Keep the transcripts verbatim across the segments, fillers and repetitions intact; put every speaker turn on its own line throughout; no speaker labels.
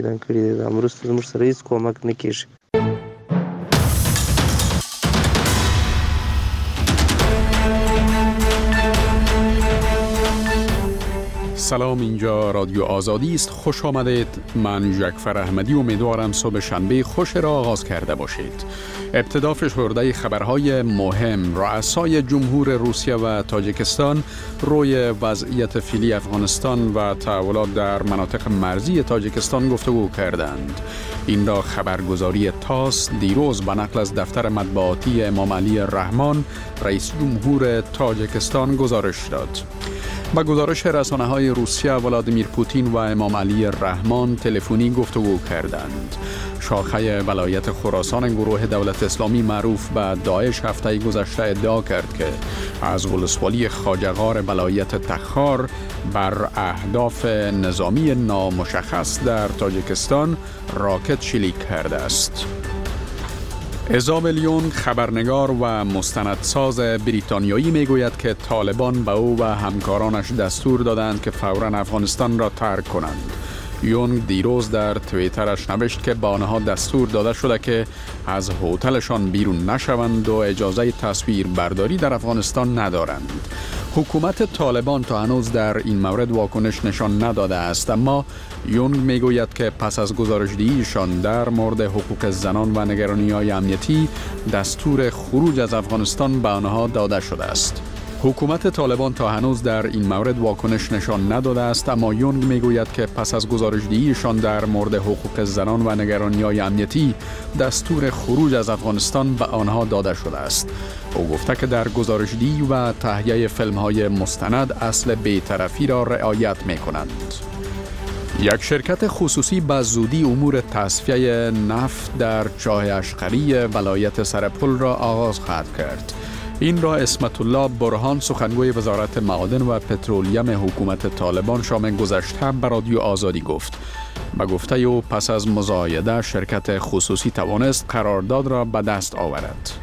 دن کړی دی. امروز زموږ سره هیڅ کومک نه کیږي.
سلام، اینجا رادیو آزادی است. خوش آمدید. من جعفر احمدی امیدوارم صبح شنبه خوش را آغاز کرده باشید. ابتدا فشرده خبرهای مهم. رؤسای جمهور روسیه و تاجیکستان روی وضعیت فعلی افغانستان و تحولات در مناطق مرزی تاجیکستان گفتگو کردند. این را خبرگزاری تاس دیروز به نقل از دفتر مطبوعاتی امام علی رحمان رئیس جمهور تاجیکستان گزارش داد. با گزارش رسانه‌های روسیه، ولادیمیر پوتین و امام علی رحمان تلفنی گفتگو کردند. شاخه ولایت خراسان گروه دولت اسلامی معروف به داعش هفته گذشته ادعا کرد که از ولسوالی خواجه‌غار ولایت تخار بر اهداف نظامی نامشخص در تاجیکستان راکت شلیک کرده است. ایزابل یونگ، خبرنگار و مستندساز بریتانیایی، میگوید که طالبان به او و همکارانش دستور دادند که فوراً افغانستان را ترک کنند. یونگ دیروز در توییترش نوشت که به آنها دستور داده شده که از هتلشان بیرون نشوند و اجازه تصویر برداری در افغانستان ندارند. حکومت طالبان تا هنوز در این مورد واکنش نشان نداده است، اما یونگ میگوید که پس از گزارش‌دهیشان در مورد حقوق زنان و نگرانی‌های امنیتی دستور خروج از افغانستان به آنها داده شده است. حکومت طالبان تا هنوز در این مورد واکنش نشان نداده است، اما یونگ میگوید که پس از گزارش‌دهیشان در مورد حقوق زنان و نگرانی‌های امنیتی دستور خروج از افغانستان به آنها داده شده است. او گفته که در گزارش‌دهی و تهیه فیلم‌های مستند اصل بی‌طرفی را رعایت می‌کنند. یک شرکت خصوصی به زودی امور تصفیه نفت در چاه اشقری ولایت سرپل را آغاز خواهد کرد. این را اسمت الله برهان، سخنگوی وزارت معادن و پترولیم حکومت طالبان شام گذشته به رادیو آزادی گفت. به گفته او پس از مزایده شرکت خصوصی توانست قرارداد را به دست آورد.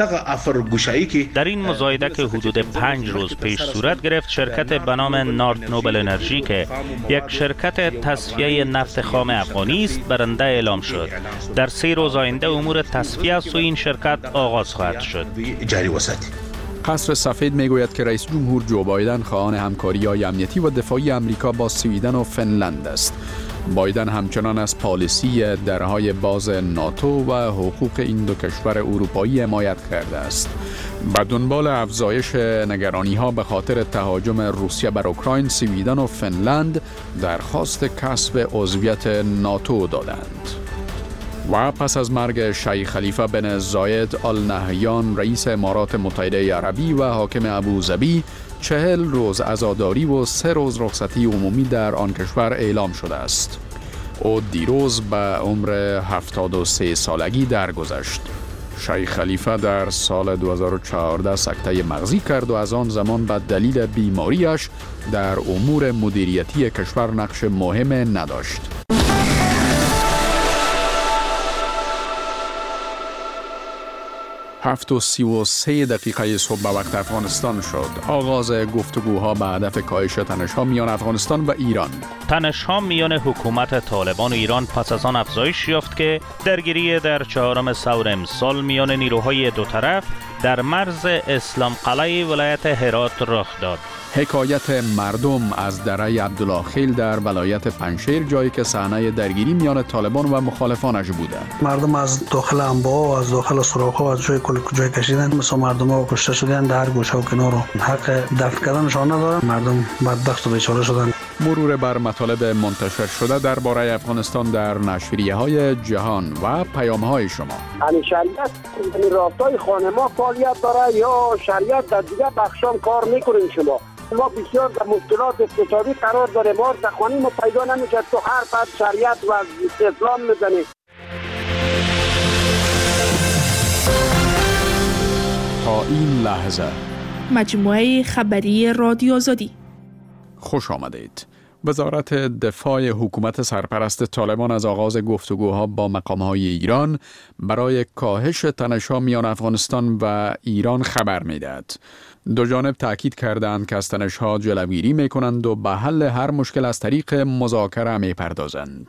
در این مزایده که حدود پنج روز پیش صورت گرفت، شرکت به نام نارت نوبل انرژی که یک شرکت تصفیه نفت خام افغانی است برنده اعلام شد. در سه روز آینده امور تصفیه از سوی این شرکت آغاز خواهد شد.
قصر سفید میگوید که رئیس جمهور جو بایدن خواهان همکاری‌های امنیتی و دفاعی آمریکا با سویدن و فنلند است. بایدن همچنان از پالیسی درهای باز ناتو و حقوق این دو کشور اروپایی حمایت کرده است. به دنبال افزایش نگرانی‌ها به خاطر تهاجم روسیه بر اوکراین، سویدن و فنلند درخواست کسب عضویت ناتو دادند. و پس از مرگ شیخ خلیفه بن زاید آل نهیان رئیس امارات متحده عربی و حاکم ابوظبی، چهل روز عزاداری و سه روز رخصتی عمومی در آن کشور اعلام شده است. او دیروز به عمر هفتاد و سه سالگی درگذشت. شیخ خلیفه در سال دو هزار و چهارده سکته مغزی کرد و از آن زمان به دلیل بیماریش در امور مدیریتی کشور نقش مهم نداشت. هفت و سی و سه دقیقه صبح به وقت افغانستان شد. آغاز گفتگوها به هدف کاهش تنش‌ها میان افغانستان و ایران.
تنش‌ها میان حکومت طالبان و ایران پس از آن افزایش یافت که درگیری در چهارم سور امسال میان نیروهای دو طرف در مرز اسلام قلعه ولایت هرات رخ داد.
حکایت مردم از دره عبدالله خیل در ولایت پنجشیر، جایی که صحنه درگیری میان طالبان و مخالفانش بوده.
مردم از داخل انباء و از داخل سوراخ‌ها و از جای کل کجای کشیدن، مثل مردم ها کشته شدن در گوشه و کنار، حق دفن کردنشان ندارن. مردم بدبخت و بیچاره شدن.
مرور بر مطالب منتشر شده درباره افغانستان در نشریه‌های جهان و پیام‌های شما.
یعنی شریعت یعنی راستای خانه ما فعالیت داره یا شریعت در دیگه بخشام کار میکنین؟ شما ما بسیار در مشکلات اقتصادی قرار داره، ما زخوانی ما پیدا نمیشه، تو هر بعد شریعت و اسلام میزنی.
تا این لحظه
مجموعه خبری رادیو آزادی.
خوش آمدید. وزارت دفاع حکومت سرپرست طالبان از آغاز گفتگوها با مقام‌های ایران برای کاهش تنش‌ها میان افغانستان و ایران خبر می‌دهد. دو جانب تأکید کردند که از تنش‌ها جلوگیری می‌کنند و به حل هر مشکل از طریق مذاکره می‌پردازند.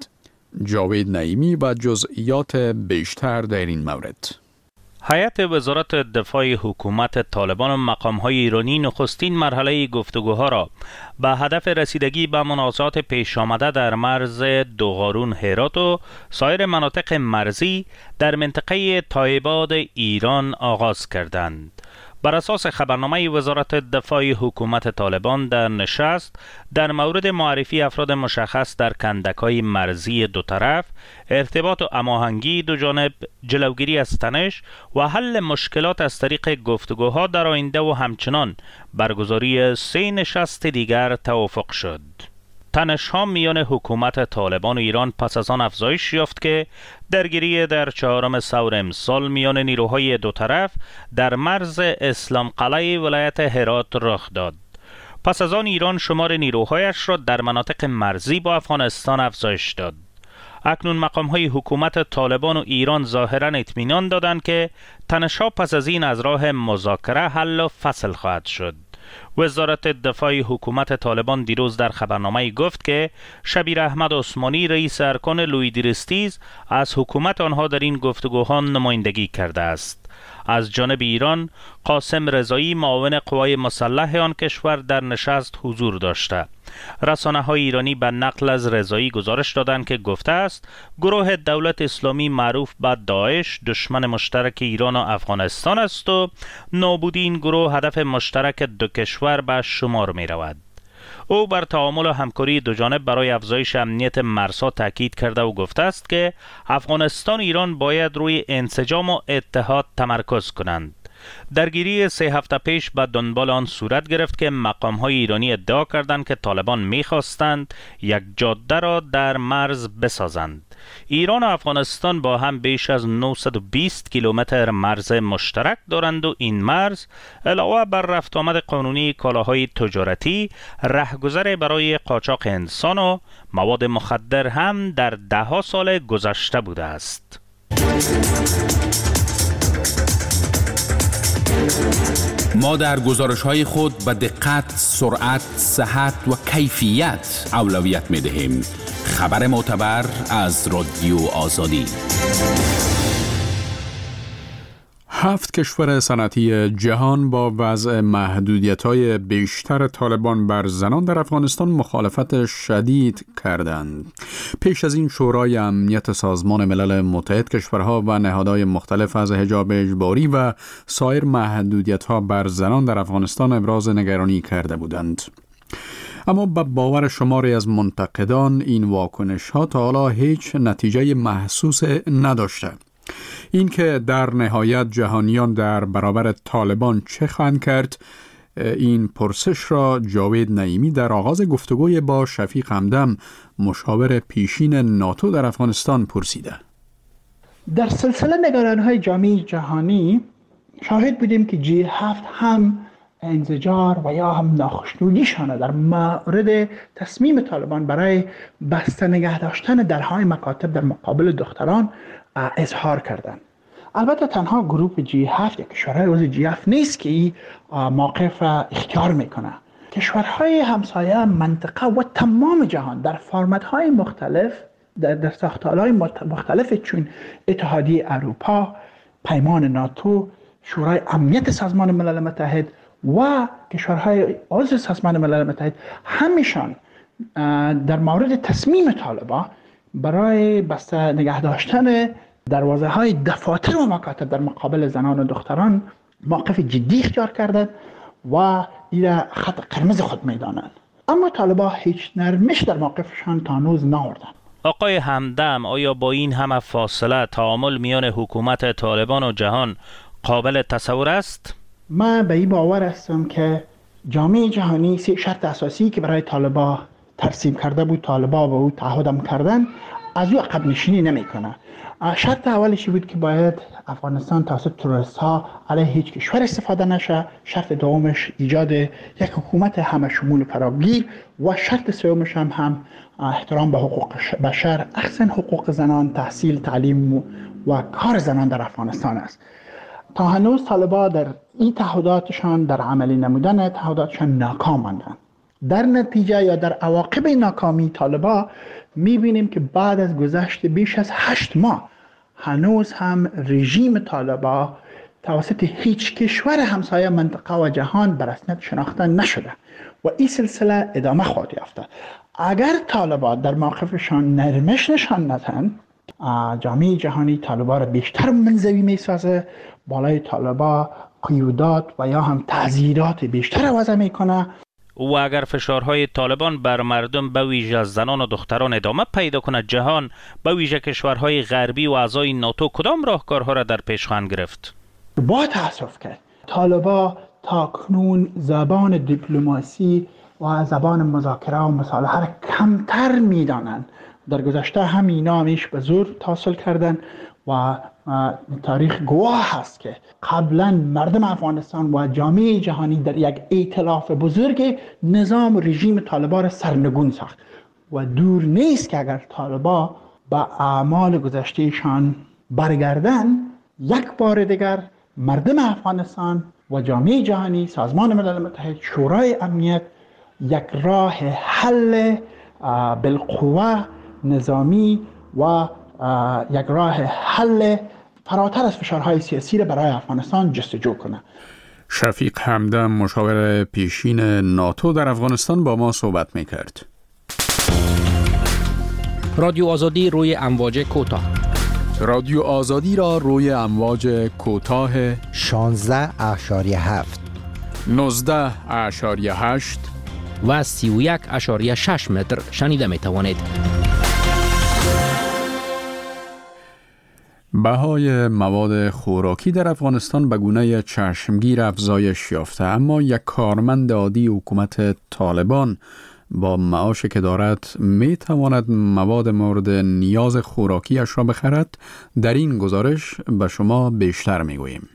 جاوید نعیمی و جزئیات بیشتر در این مورد.
هیئت وزارت دفاع حکومت طالبان و مقام‌های ایرانی نخستین مرحله گفتگوها را به هدف رسیدگی به منازعات پیش آمده در مرز دوغارون هرات و سایر مناطق مرزی در منطقه تایباد ایران آغاز کردند. بر اساس خبرنامه وزارت دفاع حکومت طالبان در نشست در مورد معرفی افراد مشخص در کندک‌های مرزی دو طرف، ارتباط و هماهنگی دو جانب، جلوگیری از تنش و حل مشکلات از طریق گفتگوها در آینده و همچنان برگزاری سه نشست دیگر توافق شد. تنش‌ها میان حکومت طالبان و ایران پس از آن افزایش یافت که درگیری در چهارم سور امسال میان نیروهای دو طرف در مرز اسلام قلعه ولایت هرات رخ داد. پس از آن ایران شمار نیروهایش را در مناطق مرزی با افغانستان افزایش داد. اکنون مقام‌های حکومت طالبان و ایران ظاهراً اطمینان دادند که تنش‌ها پس از این از راه مذاکره حل و فصل خواهد شد. وزارت دفاع حکومت طالبان دیروز در خبرنامه گفت که شبیر احمد عثمانی رئیس ارکان لویدرستیز از حکومت آنها در این گفتگوها نمایندگی کرده است. از جانب ایران قاسم رضایی معاون قوای مسلح آن کشور در نشست حضور داشته. رسانه‌های ایرانی به نقل از رضایی گزارش دادند که گفته است گروه دولت اسلامی معروف به داعش دشمن مشترک ایران و افغانستان است و نابودی این گروه هدف مشترک دو کشور به شمار می رود. او بر تعامل و همکاری دو جانب برای افزایش امنیت مرزها تاکید کرده و گفته است که افغانستان و ایران باید روی انسجام و اتحاد تمرکز کنند. درگیری سه هفته پیش به دنبال آن صورت گرفت که مقام‌های ایرانی ادعا کردند که طالبان می‌خواستند یک جاده را در مرز بسازند. ایران و افغانستان با هم بیش از نهصد و بیست کیلومتر مرز مشترک دارند و این مرز علاوه بر رفت آمد قانونی کالاهای تجارتی، رهگذر برای قاچاق انسان و مواد مخدر هم در ده‌ها سال گذشته بوده است.
ما در گزارش‌های خود به دقت، سرعت، صحت و کیفیت اولویت می‌دهیم. خبر معتبر از رادیو آزادی.
هفت کشور صنعتی جهان با وضع محدودیت‌های بیشتر طالبان بر زنان در افغانستان مخالفت شدید کردند. پیش از این شورای امنیت سازمان ملل متحد کشورها و نهادهای مختلف از حجاب اجباری و سایر محدودیت‌ها بر زنان در افغانستان ابراز نگرانی کرده بودند. اما به باور شماری از منتقدان این واکنش‌ها تا حالا هیچ نتیجه محسوس نداشته. این که در نهایت جهانیان در برابر طالبان چه خواهند کرد، این پرسش را جاوید نعیمی در آغاز گفتگوی با شفیق همدم مشاور پیشین ناتو در افغانستان پرسیده.
در سلسله نگرانی‌های جامعه جهانی شاهد بودیم که جی هفت هم انزجار و یا هم ناخشنودیشان در مورد تصمیم طالبان برای بسته نگه داشتن درهای مکاتب در مقابل دختران اظهار کردند. البته تنها گروه جی هفت یا کشورهای عضو جی هفت نیست که این موقف اختیار میکنه. کشورهای همسایه منطقه و تمام جهان در فرمت‌های مختلف در, در ساختارهای مختلف چون اتحادیه اروپا، پیمان ناتو، شورای امنیت سازمان ملل متحد و کشورهای عضو سازمان ملل متحد همیشان در مورد تصمیم طالبان برای بسته نگه داشتن دروازه های دفاتر و مکاتب در مقابل زنان و دختران موقف جدی اختیار کردند و این خط قرمز خود میدانند. اما طالبان هیچ نرمش در موقفشان تا هنوز نآوردند.
آقای همدم، آیا با این همه فاصله تعامل میان حکومت طالبان و جهان قابل تصور است؟
من به این باور هستم که جامعه جهانی سه شرط اساسی که برای طالبان ترسیم کرده بود، طالبان با او تعهد کردن، از او عقب نشینی نمیکنه. شرط اولش بود که باید افغانستان توسط تروریست ها علیه هیچ کشور استفاده نشه. شرط دومش ایجاد یک حکومت همه شمول فراگیر و شرط سومش هم, هم احترام به حقوق بشر، احسن حقوق زنان، تحصیل، تعلیم و کار زنان در افغانستان است. تا هنوز طالبان در این تعهداتشان، در عملی نمودن تعهداتشان ناکام ماندند. در نتیجه یا در عواقب ناکامی طالبان میبینیم که بعد از گذشت بیش از هشت ماه هنوز هم رژیم طالبان توسط هیچ کشور همسایه منطقه و جهان به رسمیت شناخته نشده و این سلسله ادامه خواهد یافت. اگر طالبان در موقفشان نرمش نشان ندهند، جامعه جهانی طالبان را بیشتر منزوی میسازه، بالای طالبان قیودات و یا هم تعزیرات بیشتر وضع میکنه.
و اگر فشارهای طالبان بر مردم به ویژه زنان و دختران ادامه پیدا کند، جهان به ویژه کشورهای غربی و اعضای ناتو کدام راهکارها را در پیش خواهند گرفت؟
با تاسف که طالبان تاکنون زبان دیپلماسی و زبان مذاکره و مصالحه را کمتر میدانند. در گذشته همینا همیش به زور تحصیل کردن و تاریخ گواه هست که قبلا مردم افغانستان و جامعه جهانی در یک ائتلاف بزرگ نظام رژیم طالبان را سرنگون ساخت و دور نیست که اگر طالبان به اعمال گذشتهشان برگردن، یک بار دیگر مردم افغانستان و جامعه جهانی، سازمان ملل متحد، شورای امنیت یک راه حل بالقوه نظامی و یک راه حل فراتر از فشارهای سیاسی را برای افغانستان جستجو کنه.
شفیق همدم، مشاور پیشین ناتو در افغانستان، با ما صحبت میکرد.
رادیو آزادی روی امواج کوتاه.
رادیو آزادی را روی امواج کوتاه
شانزده اشاریه هفت،
نوزده اشاریه هشت
و سی و یک اشاریه شش متر شنیده می توانید.
بهای مواد خوراکی در افغانستان به گونه چشمگیر افزایش یافته، اما یک کارمند عادی حکومت طالبان با معاشی که دارد می تواند مواد مورد نیاز خوراکیش را بخرد؟ در این گزارش به شما بیشتر می گوییم.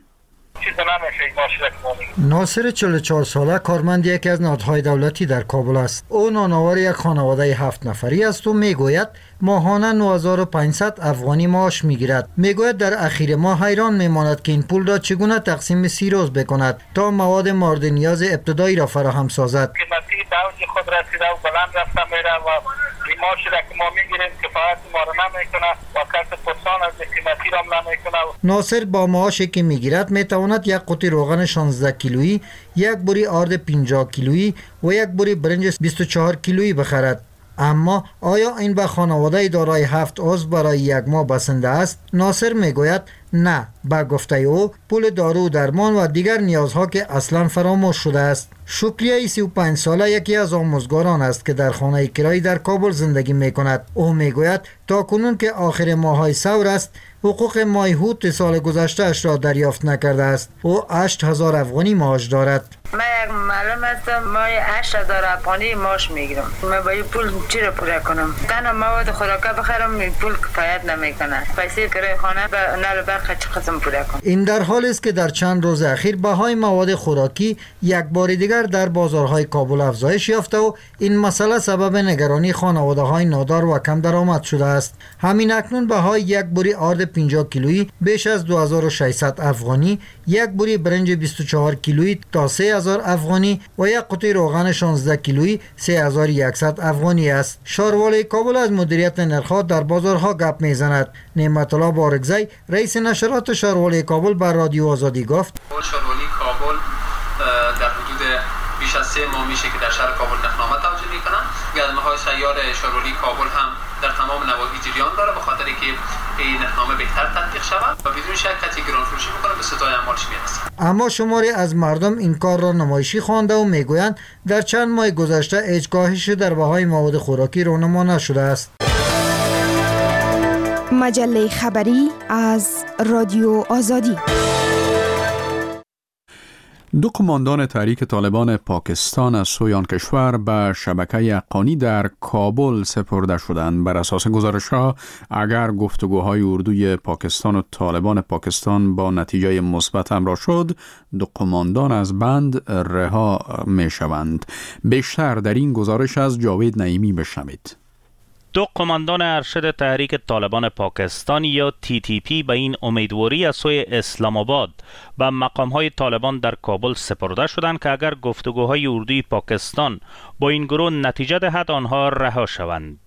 ناصر چهل و چهار ساله کارمند یکی از نهادهای دولتی در کابل است. او نانآور یک خانواده هفت نفری است و میگوید ماهانه نه هزار و پانصد افغانی معاش میگیرد. میگوید در اخیر ماه حیران میماند که این پول را چگونه تقسیم سی روز بکند تا مواد مورد نیاز ابتدایی را فراهم سازد.
قیمتی به اوج خود رسیده و بلند رفته میره و معاشی را که ما میگیریم کفایت ما را نمیکنه و کس پرسان از قیمتی را نمیکنه.
ناصر با معاشی که میگیرد میتواند یک قوطی روغن شانزده کیلویی، یک بوری آرد پنجاه کیلویی و یک بوری برنج بیست و چهار کیلویی بخرد. اما آیا این به خانواده دارای هفت عضو برای یک ماه بسنده است؟ ناصر میگوید نه. با گفته او پول دارو، درمان و دیگر نیازها که اصلا فراموش شده است. شکریه سی و پنج ساله یکی از آموزگاران است که در خانه کرایی در کابل زندگی می کند. او میگوید تا کنون که آخر ماهای ثور است حقوق ماه هوت سال گذشته اش را دریافت نکرده است. او هشت هزار افغانی معاش دارد.
من یک معلم هستم، ما هشت هزار افغانی معاش میگیرم. من با این پول چی را پوره کنم؟ تنها مواد خوراکی بخرم، این پول کفایت نمیکنه. پیسه کرایه خانه به نل برق چه قسم پوره کنم؟
این در حالی است که در چند روز اخیر بهای مواد خوراکی یک بار دیگر در بازارهای کابل افزایش یافته و این مسئله سبب نگرانی خانواده‌های نادار و کم درآمد شده است. همین اکنون بهای یک بوری آرد پنجاه کیلویی بیش از دو هزار و ششصد افغانی، یک بوری برنج بیست و چهار کیلویی تا سه هزار افغانی و یک قوطی روغن شانزده کیلویی سه هزار و صد افغانی است. شاروالی کابل از مدیریت نرخ‌ها در بازارها گپ میزند. نعمت الله بارگزی، رئیس نشرات شاروالی کابل، بر رادیو آزادی گفت:
شاروالی کابل در حدود بیش از سه ماه میشه که در شهر کابل نخنامه توجیه میکنن. گزمه‌های سیار شاروالی کابل هم در تمام نواحی جریان داره به خاطر که این نخنامه بهتر تطبیق شود و بدون شک کسی گران فروشی میکنه به ستای اعمالش میرسه.
اما شماری از مردم این کار را نمایشی خوانده و میگویند در چند ماه گذشته هیچ کاهش در بهای مواد خوراکی رونما نشده است.
مجله خبری از رادیو آزادی.
دو قماندان تحریک طالبان پاکستان از سوی آن کشور به شبکه حقانی در کابل سپرده شدند. بر اساس گزارش‌ها اگر گفتگوهای اردوی پاکستان و طالبان پاکستان با نتیجه مثبت همراه شد، دو قماندان از بند رها می‌شوند. بیشتر در این گزارش از جاوید نعیمی بشنوید.
دو قماندان ارشد تحریک طالبان پاکستان یا تی تی پی به این امیدواری از سوی اسلام آباد به مقام‌های طالبان در کابل سپرده شدند که اگر گفتگوهای اردوی پاکستان با این گروه نتیجه دهد آنها رها شوند.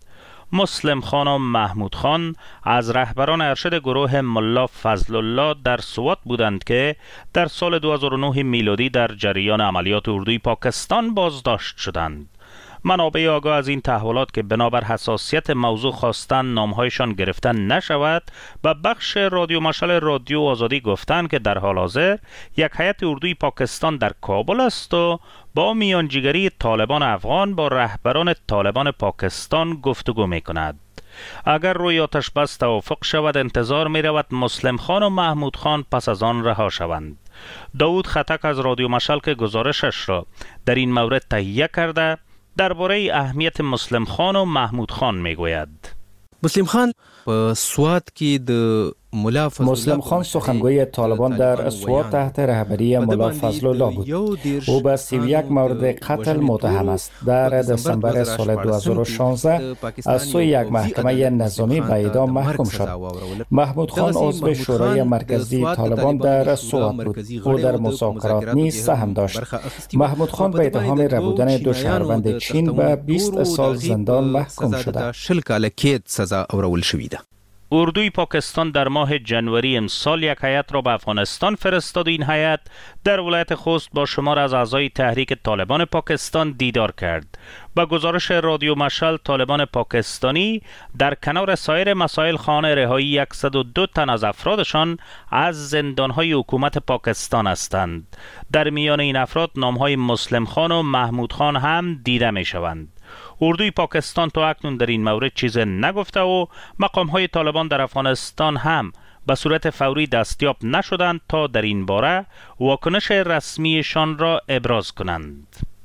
مسلم خان و محمود خان از رهبران ارشد گروه ملا فضل الله در سوات بودند که در سال دو هزار و نه میلادی در جریان عملیات اردوی پاکستان بازداشت شدند. منابع آگاه از این تحولات که بنابر حساسیت موضوع خواستن نامهایشان گرفتن نشود و بخش رادیو مشعل رادیو آزادی گفتند که در حال حاضر یک هیئت اردوی پاکستان در کابل است و با میانجیگری طالبان افغان با رهبران طالبان پاکستان گفتگو می کند. اگر روی آتش بس توافق شود انتظار می رود مسلم خان و محمود خان پس از آن رها شوند. داود خطک از رادیو مشعل که گزارشش را در این مورد تهیه کرده درباره اهمیت مسلم خان و محمود خان می گوید.
مسلم خان په سوات کې د ملا فضل
مسلم خان سخنگوی طالبان در سوات تحت رهبری ملا فضل الله بود. او به سی و یک مورد قتل متهم است. در دسامبر سال دو هزار و شانزده از سوی یک محکمه نظامی به اعدام محکوم شد. محمود خان عضو شورای مرکزی طالبان در سوات بود. او در مذاکرات نیز سهم داشت. محمود خان به اتهام ربودن دو شهروند چین به بیست سال زندان محکوم شده.
شل کاله قید سزا اورول شوی ده.
اردوی پاکستان در ماه جنوری امسال یک هیئت را به افغانستان فرستاد. این هیئت در ولایت خوست با شمار از اعضای تحریک طالبان پاکستان دیدار کرد. با گزارش رادیو مشعل طالبان پاکستانی در کنار سایر مسائل خواهان رهایی صد و دو تن از افرادشان از زندانهای حکومت پاکستان هستند. در میان این افراد نامهای مسلم خان و محمود خان هم دیده می شوند. اردوی پاکستان تا اکنون در این مورد چیز نگفته و مقام‌های طالبان در افغانستان هم به صورت فوری دستیاب نشدند تا در این باره واکنش رسمیشان را ابراز کنند.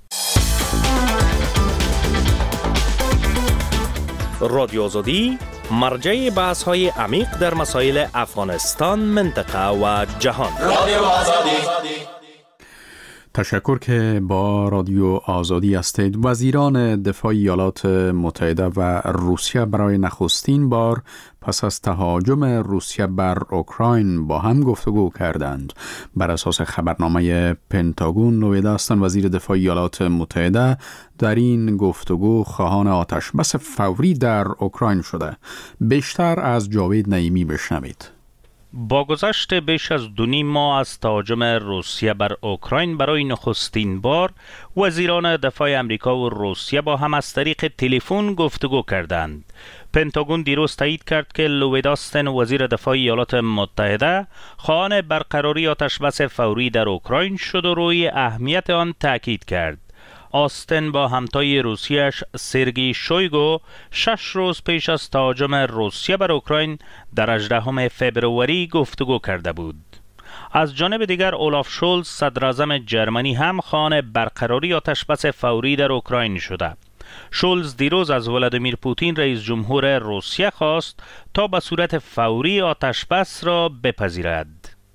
رادیو آزادی مرجع بحث‌های عمیق در مسائل افغانستان، منطقه و جهان. رادیو آزادی.
تشکر که با رادیو آزادی هستید. وزیران دفاع ایالات متحده و روسیه برای نخستین بار پس از تهاجم روسیه بر اوکراین با هم گفتگو کردند. بر اساس خبرنامه پنتاگون، لوید استن وزیر دفاع ایالات متحده در این گفتگو خواهان آتش بس فوری در اوکراین شده. بیشتر از جاوید نعیمی بشنوید.
با گذشت بیش از دو نیم ماه از تهاجم روسیه بر اوکراین برای نخستین بار وزیران دفاع امریکا و روسیه با هم از طریق تلفن گفتگو کردند. پنتاگون دیروز تایید کرد که لوید استن وزیر دفاع ایالات متحده خواهان برقراری آتشبس فوری در اوکراین شد و روی اهمیت آن تاکید کرد. آستن با همتای روسیه‌اش سرگئی شویگو شش روز پیش از تهاجم روسیه بر اوکراین در هجدهم فوریه گفتگو کرده بود. از جانب دیگر اولاف شولز صدر اعظم جرمنی هم خواهان برقراری آتشبس فوری در اوکراین شده. شولز دیروز از ولادیمیر پوتین رئیس جمهور روسیه خواست تا به صورت فوری آتشبس را بپذیرد.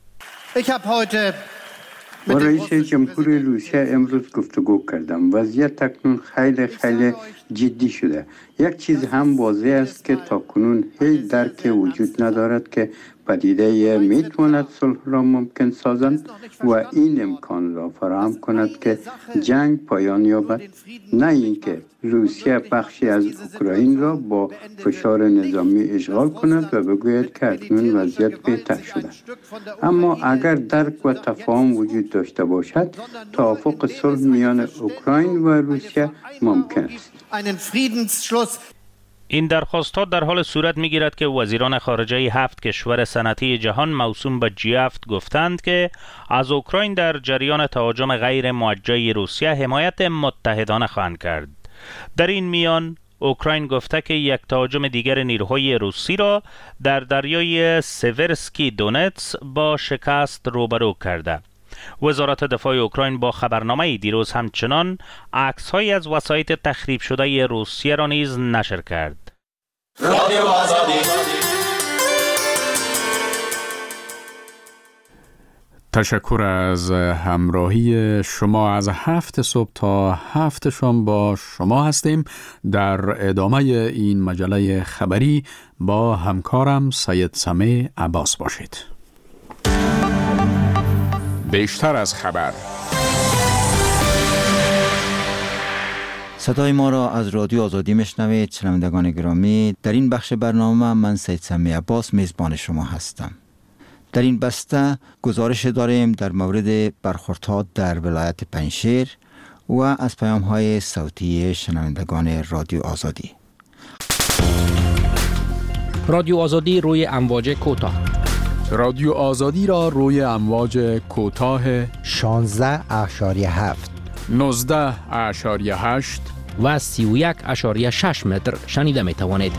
با رئیس جمهور روسیه امروز گفتگو کردم. وضعیت اکنون خیلی خیلی جدی شده. یک چیز هم واضح است که تاکنون هیچ درک وجود ندارد که پدیده میتواند صلح را ممکن سازند و این امکان را فراهم کند که جنگ پایان یابد، نه اینکه روسیه بخشی از اوکراین را با فشار نظامی اشغال کند و بگوید که اکنون وضعیت بهتر شده. اما اگر درک و تفاهم وجود داشته باشد، توافق صلح میان اوکراین و روسیه ممکن است.
این درخواست ها در حال صورت می گیرد که وزیران خارجه هفت کشور صنعتی جهان موسوم به جی هفت گفتند که از اوکراین در جریان تهاجم غیر موجه روسیه حمایت متحدانه خواهند کرد. در این میان اوکراین گفته که یک تهاجم دیگر نیروهای روسی را در دریای سیورسکی دونتس با شکست روبرو کرده. وزارت دفاع اوکراین با خبرنامه دیروز همچنان عکس‌هایی از وسایط تخریب شده روسیه را نیز نشر کرد. رادیو آزادی.
تشکر از همراهی شما. از هفت صبح تا هفت شام با شما هستیم. در ادامه این مجله خبری با همکارم سید سمیع عباس باشید. بیشتر از خبر.
صدای ما را از رادیو آزادی میشنوید. شنوندگان گرامی، در این بخش برنامه من سید سمی عباس میزبان شما هستم. در این بسته گزارش داریم در مورد برخوردها در ولایت پنجشیر و از پیام‌های صوتی شنوندگان رادیو آزادی.
رادیو آزادی روی امواج کوتاه.
رادیو آزادی را روی امواج کوتاه
شانزده اشاریه هفت،
نوزده اشاریه هشت
و سی و یک اشاریه شش متر شنیده می توانید.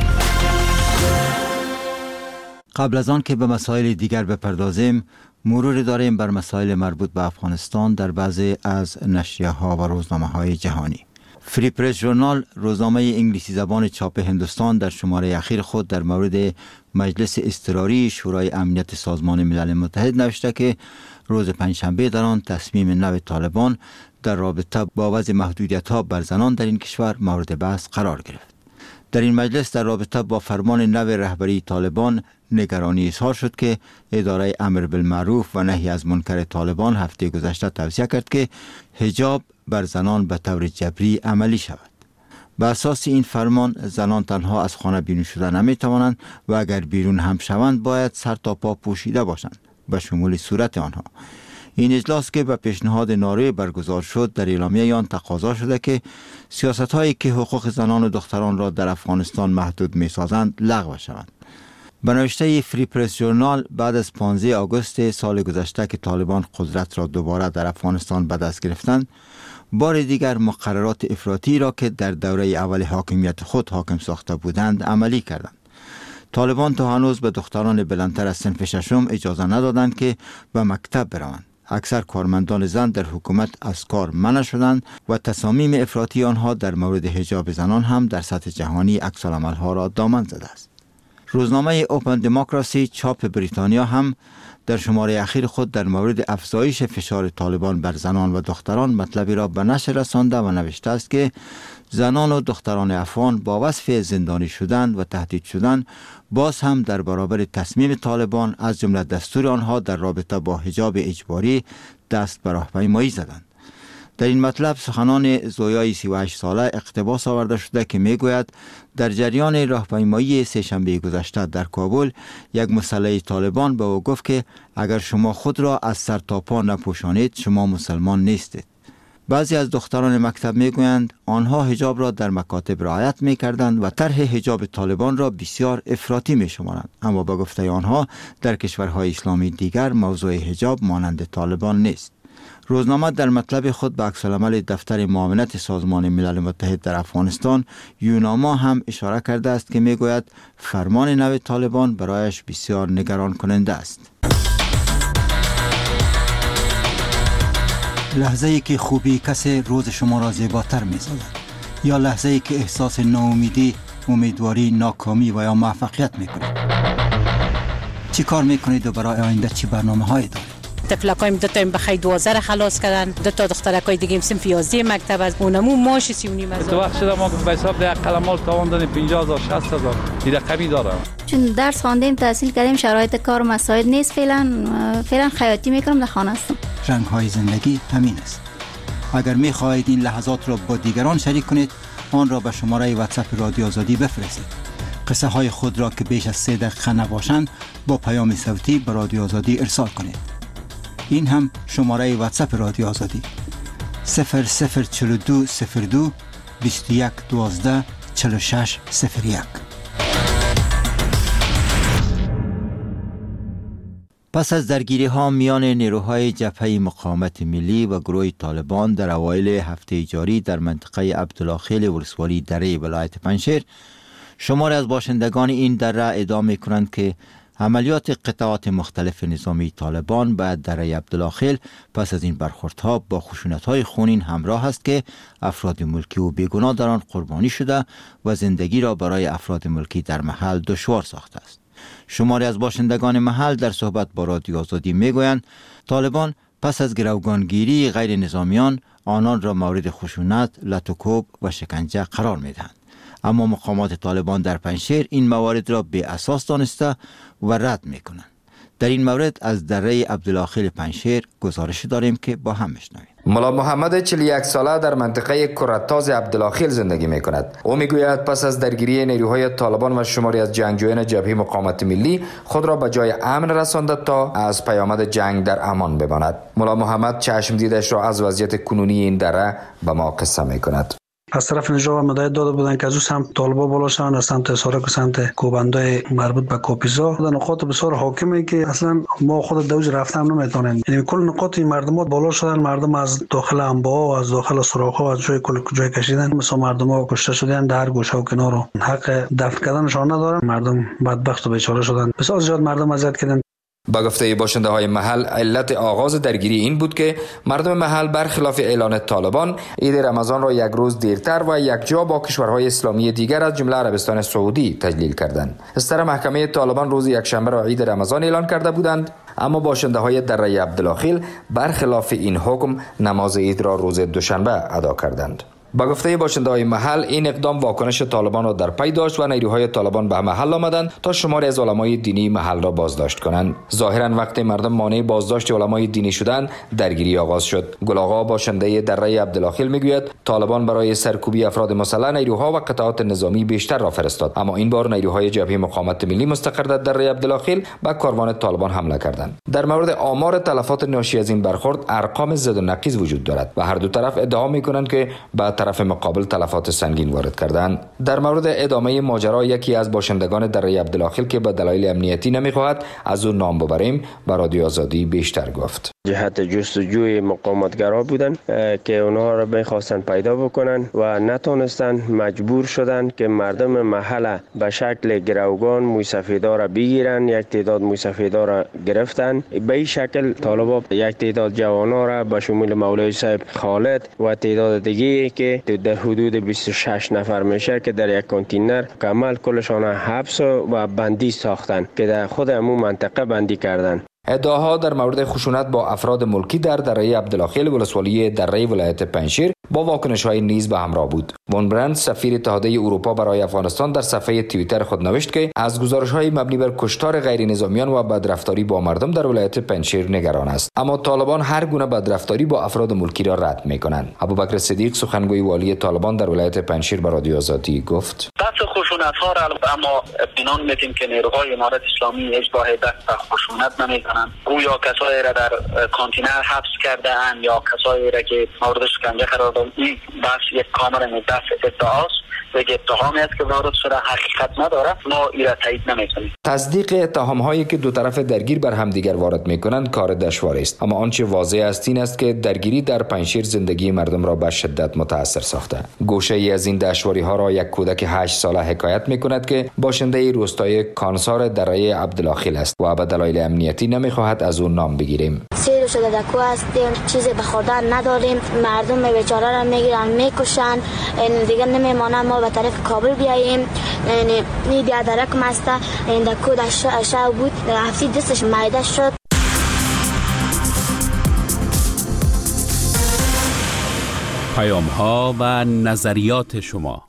قبل از آن که به مسائل دیگر بپردازیم، مرور داریم بر مسائل مربوط به افغانستان در بعضی از نشریه ها و روزنامه های جهانی. فری پرس ژورنال، روزنامه انگلیسی زبان چاپ هندوستان، در شماره اخیر خود در مورد مجلس اضطراری شورای امنیت سازمان ملل متحد نوشته که روز پنجشنبه در آن تصمیم نو طالبان در رابطه با وضع محدودیت‌ها بر زنان در این کشور مورد بحث قرار گرفت. در این مجلس در رابطه با فرمان نو رهبری طالبان نگرانی اظهار شد که اداره امر بالمعروف و نهی از منکر طالبان هفته گذشته توصیه کرد که حجاب بر زنان به طور جبری عملی شود. به اساس این فرمان زنان تنها از خانه بیرون شده نمی توانند و اگر بیرون هم شوند باید سر تا پا پوشیده باشند به شمول صورت آنها. این اجلاس که به پیشنهاد ناروی برگزار شد، در اعلامیه آن تقاضا شده که سیاست هایی که حقوق زنان و دختران را در افغانستان محدود می سازند لغو شوند. به نوشته فری پرس ژورنال، بعد از پانزده آگوست سال گذشته که طالبان قدرت را دوباره در افغانستان به دست گرفتند، بار دیگر مقررات افراطی را که در دوره اول حاکمیت خود حاکم ساخته بودند عملی کردند. طالبان تا هنوز به دختران بلندتر از صنف ششم اجازه ندادند که به مکتب بروند. اکثر کارمندان زن در حکومت از کار منع شدند و تصامیم افراطی آنها در مورد حجاب زنان هم در سطح جهانی عکس‌العمل‌ها را دامن زده است. روزنامه اوپن دموکراسی چاپ بریتانیا هم در شماره اخیر خود در مورد افزایش فشار طالبان بر زنان و دختران مطلبی را به نشر رسانده و نوشته است که زنان و دختران افغان با وصف زندانی شدن و تهدید شدن باز هم در برابر تصمیم طالبان از جمله دستور آنها در رابطه با حجاب اجباری دست به راهپیمایی زدند. در این مطلب سخنان زویای سی و هشت ساله اقتباس آورده شده که میگوید در جریان راهپیمایی سه‌شنبه گذشته در کابل یک مسلح طالبان به او گفت که اگر شما خود را از سر تا پا نپوشانید شما مسلمان نیستید. بعضی از دختران مکتب میگویند آنها حجاب را در مکاتب رعایت میکردند و طرح حجاب طالبان را بسیار افراطی میشمارند، اما به گفته آنها در کشورهای اسلامی دیگر موضوع حجاب مانند طالبان نیست. روزنامه در مطلب خود به عکس‌العمل دفتر معاونت سازمان ملل متحد در افغانستان یوناما هم اشاره کرده است که میگوید فرمان نو طالبان برایش بسیار نگران کننده است. لحظه ای که خوبی کسی روز شما را زیباتر می‌سازد، یا لحظه ای که احساس ناامیدی، امیدواری، ناکامی و یا موفقیت می‌کنید. چی کار می‌کنید و برای آینده چی برنامه‌هایی دارید؟
طفلکایم دو تا بخی دوازده را خلاص کردن، دو تا دخترکای دیگه هم صنف یازده مکتب از اونمو ماش سی و نیم هزار.
تو وقت شده ما به حساب ده قلمال تاوان پنجاه هزار شصت هزار این رقمی داره.
چون درس خواندیم تحصیل کردیم شرایط کار مساعد نیست، فعلا فعلا خیاطی میکنم، در خانه هستم.
رنگ های زندگی همین است. اگر میخواهید این لحظات را با دیگران شریک کنید، آن را به شماره واتساپ رادیو آزادی بفرستید. قصه های خود را که بیش از سه دقیقه نباشند با پیام صوتی به رادیو آزادی ارسال کنید. این هم شماره واتساپ رادیو آزادی صفر صفر چهل و دو صفر دو بیست و یک دوازده چهل و شش صفر یک. پس از درگیری ها میان نیروهای جبهه مقاومت ملی و گروه طالبان در اوایل هفته جاری در منطقه عبدالله ولسوالی دره ولایت پنجشیر، شماری از باشندگان این دره ادعا می‌کنند که عملیات قطعات مختلف نظامی طالبان باید دره عبدالله پس از این برخوردها با خشونت‌های خونین همراه است که افراد ملکی و بیگناه در آن قربانی شده و زندگی را برای افراد ملکی در محل دشوار ساخته است. شماری از باشندگان محل در صحبت با رادیو آزادی میگویند طالبان پس از گروگانگیری غیر نظامیان آنان را مورد خشونت، لطوکوب و شکنجه قرار میدهند. اما مقامات طالبان در پنجشیر این موارد را بی اساس دانسته و رد میکنند. در این مورد از دره عبدالاخیل پنجشیر گزارش داریم که با هم بشنویم.
ملا محمد چهل و یک ساله در منطقه کرتاز عبدالاخیل زندگی می کند. او می گوید پس از درگیری نیروهای طالبان و شماری از جنگجویان جبهه مقاومت ملی خود را به جای امن رسانده تا از پیامد جنگ در امان بماند. ملا محمد چشم دیدش را از وضعیت کنونی این دره به ما قصه می کند.
از طرف نجات مدعی داده بودن که از او سمت طالبا بالا شوند، از سمت سارک و سمت کوبندای مربوط به کوپیزا در نقاط بسیار حاکمه که اصلا ما خود دوج رفته هم نمیتونیم. یعنی کل نقاط این مردم بالا شدن، مردم از داخل انباها و از داخل سوراخ‌ها و از جای کل جای کشیدن، مثلا مردم ها کشته شدن در گوشه و کنار و حق دفن کردنشان ندارن. مردم بدبخت و بیچاره شدن، بسیار زیاد مردم اذیت کردن.
با گفته باشنده های محل، علت آغاز درگیری این بود که مردم محل برخلاف اعلان طالبان عید رمضان را یک روز دیرتر و یکجا با کشورهای اسلامی دیگر از جمله عربستان سعودی تجلیل کردند. استر محکمه طالبان روز یکشنبه را عید رمضان اعلان کرده بودند، اما باشنده های دره عبدالاخیل برخلاف این حکم نماز عید را روز دوشنبه ادا کردند. با گفته باشنده های محل، این اقدام واکنش طالبان را در پی داشت و نیروهای طالبان به محل آمدند تا شماری از علمای دینی محل را بازداشت کنند. ظاهرا وقتی مردم مانع بازداشت علمای دینی شدند، درگیری آغاز شد. گل آقا باشنده دره عبدالاخیل میگوید طالبان برای سرکوبی افراد مسلح نیروها و قطعات نظامی بیشتر را فرستاد، اما این بار نیروهای جبهه مقاومت ملی مستقر در دره عبدالاخیل به کاروان طالبان حمله کردند. در مورد آمار تلفات ناشی از این برخورد ارقام زد و نقیض وجود دارد و هر دو طرف ادعا میکنند که به طرف مقابل تلفات سنگین وارد کردند. در مورد ادامه ماجرا یکی از باشندگان دره عبدالاخیل که به دلایل امنیتی نمیخواهد از او نام ببریم به رادیو آزادی بیشتر گفت.
جهت جستجوی مقاومتگرا بودن که اونها را میخواستن پیدا بکنن و نتونستن، مجبور شدن که مردم محل به شکل گروگان موسفیدا را بگیرن. یک تعداد موسفیدا را گرفتن. به این شکل طالبا یک تعداد جوانا را به شمول مولوی صاحب خالد و تعداد دیگه که در حدود بیست و شش نفر میشه که در یک کانتینر کامل کلشان حبس و بندی ساختن که در خود همون منطقه بندی کردن.
ادعاها در مورد خشونت با افراد ملکی در دره عبدالاخیل ولسوالی دره ولایت پنجشیر با واکنش‌های نیز به همراه بود. وون برند، سفیر اتحادیه اروپا برای افغانستان، در صفحه توییتر خود نوشت که از گزارش‌های مبنی بر کشتار غیر نظامیان و بدرفتاری با مردم در ولایت پنجشیر نگران است، اما طالبان هر گونه بدرفتاری با افراد ملکی را رد می‌کنند. ابوبکر صدیق، سخنگوی والی طالبان در ولایت پنجشیر، به رادیو آزادی گفت:
بحث خشونت‌ها را اما اطمینان میدیم که نیروهای امارت اسلامی هیچ گاه دست به خشونت نمی‌زنند. گویا کسایی را در کانتینر حبس کرده اند یا کسایی را که مورد شکنجه قرار دادند. این بحث یک کاملا دست ادعاست، یک اتهامی است که وارد شده، حقیقت نداره. ما این را تایید نمی‌کنیم.
تصدیق اتهام‌هایی که دو طرف درگیر بر هم دیگر وارد می‌کنند کار دشواری است، اما آنچه واضح است این است که درگیری در پنجشیر زندگی مردم را به شدت متاثر ساخته. گوشه‌ای از این دشواری‌ها را یک کودک هشت ساله حکایت می‌کند که باشنده روستای کانسار دره عبدالاخیل است و به دلایل امنیتی نمی‌خواهد از او نام بگیریم.
سیر شده دکو هستیم، چیزی به خوردن نداریم، مردم بیچاره را میگیرن میکشن، دیگه نمیمانه ما به طرف کابل بیاییم. یعنی این بیادرک مسته این دکو در شو بود، در هفتی دستش مایده شد.
پیام ها و نظریات شما.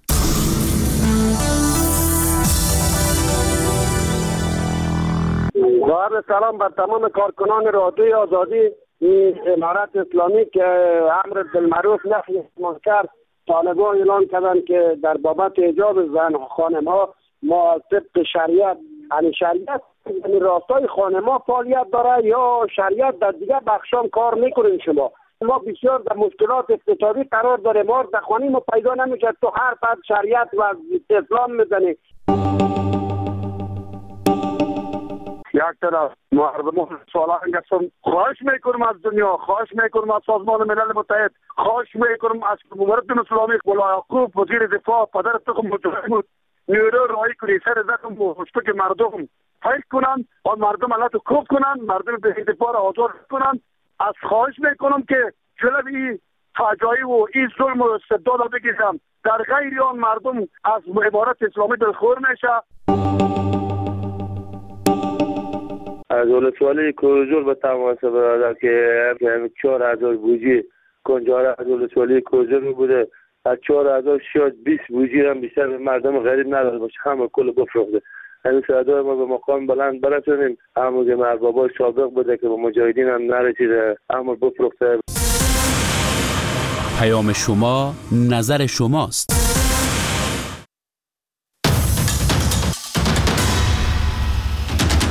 با سلام بر تمام کارکنان رادیوی آزادی امارت اسلامی که امر بالمعروف نهی عن المنکر طالبان اعلان کردن که در بابت حجاب زن خانم‌ها ما طبق شریعت، یعنی شریعت یعنی راستای خانم‌ها فعالیت داره یا شریعت در دیگه بخشام کار میکنین. شما ما بسیار در مشکلات اقتصادی قرار داریم، ما در خانه ما پیدا نمیشه، تو هر فرد شریعت و اسلام میزنی. یک طرف مردم سالانگ هستم، خواهش میکنم از دنیا، خواهش میکنم از سازمان ملل متحد، خواهش میکنم از امارت اسلامی، مولا یعقوب وزیر دفاع پدر تخم متحد بود، نیرو رای کنی سر زخم و هشتک مردم فیل کنن و مردم علت کوب کنن، مردم به دفاع را آزار کنن. از خواهش میکنم که جلوی این فجایع و این ظلم و استبداد بگیرم. در غیر آن مردم از امارت اسلامی دلخور میشه.
از ولسوالی کوزور به تماس برادر که چهار هزار بوجی کنجاره از ولسوالی کوزور بوده، از چهار هزار شاید بیست بوجی هم بیشتر به مردم غریب نداده باشه، همه کل بفروخته. همین صدای ما به مقام بلند برسونیم. اما که مربابا سابق بوده که به مجاهدین هم نرسیده، اما بفروخته.
پیام شما، نظر شماست.